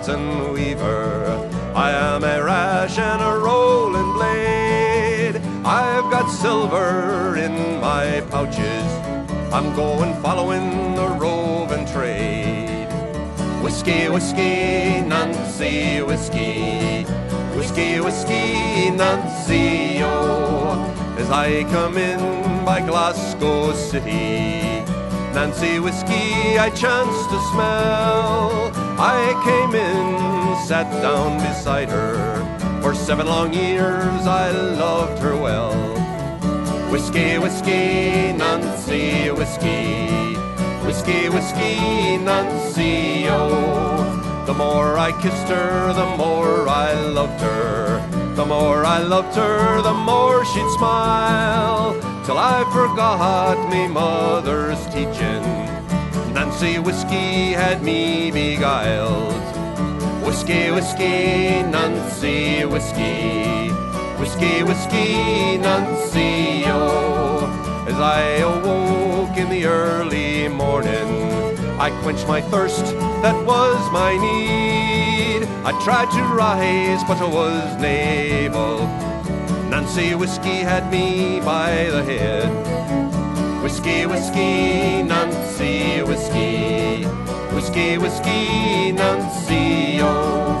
Carlton weaver. I am a rash and a rolling blade. I've got silver in my pouches. I'm going following the roving trade. Whiskey, whiskey, Nancy, whiskey. Whiskey, whiskey, Nancy, oh. As I come in by Glasgow City, Nancy whiskey I chanced to smell. I came in, sat down beside her. For 7 long years I loved her well. Whiskey, whiskey, Nancy, whiskey. Whiskey, whiskey, Nancy, oh. The more I kissed her, the more I loved her. The more I loved her, the more she'd smile, till I forgot me mother's teaching. Nancy whiskey had me beguiled. Whiskey, whiskey, Nancy, whiskey. Whiskey, whiskey, Nancy, oh. As I awoke in the early morning, I quenched my thirst, that was my need. I tried to rise, but I was unable. Nancy whiskey had me by the head. Whiskey, whiskey, Nancy, whiskey. Whiskey, whiskey, Nancy, oh.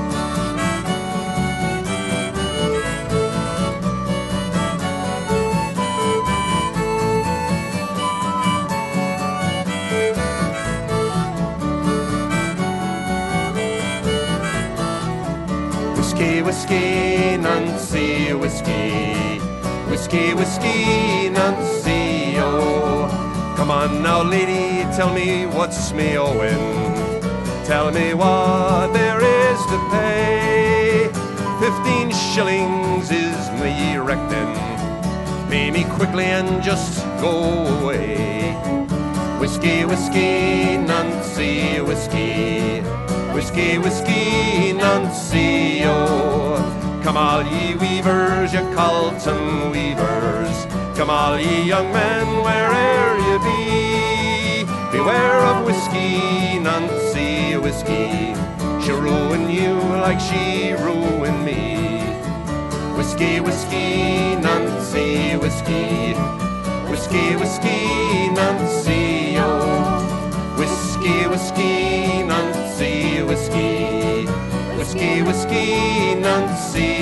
Whiskey, whiskey, Nancy, whiskey. Whiskey, whiskey, Nancy, oh. Come on now, lady, tell me what's me owing. Tell me what there is to pay. 15 shillings is me reckoning. Pay me quickly and just go away. Whiskey, whiskey, Nancy, whiskey. Whiskey, whiskey, Nancy, oh. Come all ye weavers, ye Carlton weavers. Come all ye young men, where'er ye be. Beware of whiskey, Nancy, whiskey. She'll ruin you like she ruined me. Whiskey, whiskey, Nancy, whiskey. Whiskey, whiskey, Nancy, oh. Whiskey, whiskey, Nancy, whiskey. Whiskey, whiskey, Nancy,